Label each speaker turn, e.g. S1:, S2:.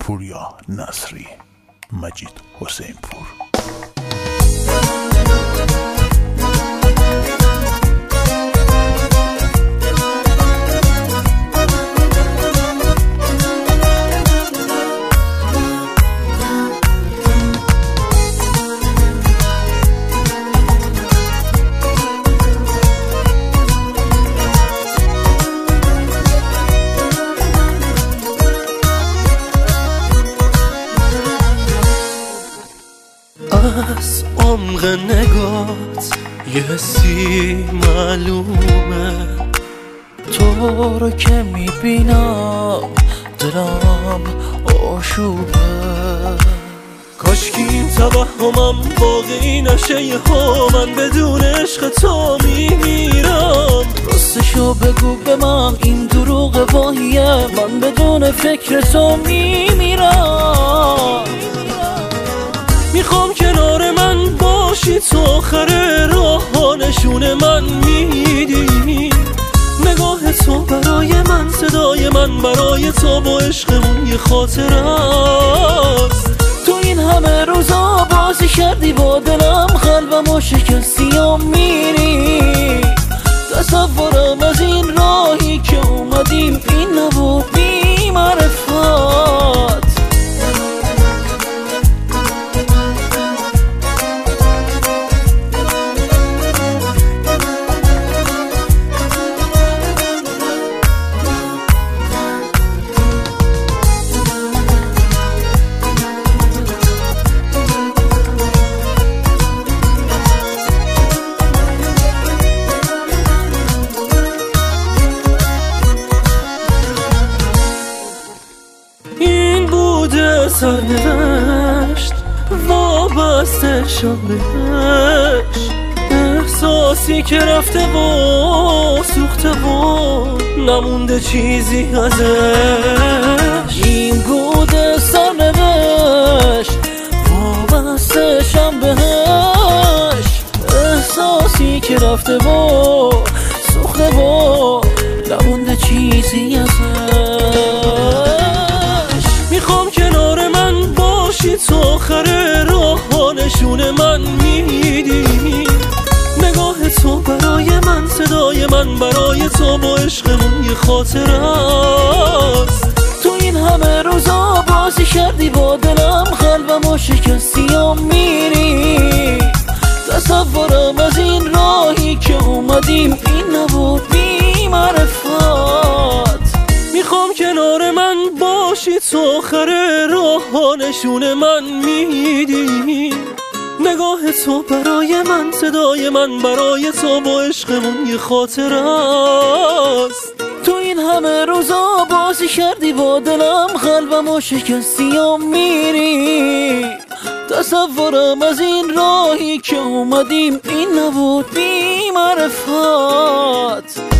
S1: پوریا نصری، مجید حسین پور.
S2: از عمق نگات یه حسی معلومه، تو رو که میبینم دلم آشوبه. کاشکی این توهمم واقعی نشه، یه ها من بدون عشق تو میمیرم. راستشو بگو به من، این دروغ واهیه، من بدون فکر تو میمیرم. میخوام کنار من باشی تو آخر راه ها، نشون من میدی. نگاه تو برای من، صدای من برای تو، با عشقمون یه خاطر است. تو این همه روزا بازی کردی با دلم، قلبمو شکستی و میری. تصورم از این راهی که اومدیم این نبود بی معرفت. سرنوشت وابسته شم بهش، احساسی که رفته و سوخته و نمونده چیزی ازش. این بوده سرنوشت وابسته شم بهش، احساسی که رفته و سوخته و نمونده چیزی ازش. میخوام کنار من باشی تو آخر راه ها، نشون من میدی. نگاه تو برای من، صدای من برای تو، با عشقمون یه خاطر است. تو این همه روزا بازی کردی با دلم، قلبمو شکستی و میری. تصورم از این راهی که اومدیم این نبود بی معرفت. میخوام کنار من باشی تو آخر راه ها، نشون من میدی. نگاه تو برای من، صدای من برای تو، با عشقمون یه خاطر است. تو این همه روزا بازی کردی با دلم، قلبمو شکستی و میری. تصورم از این راهی که اومدیم این نبود بی معرفت.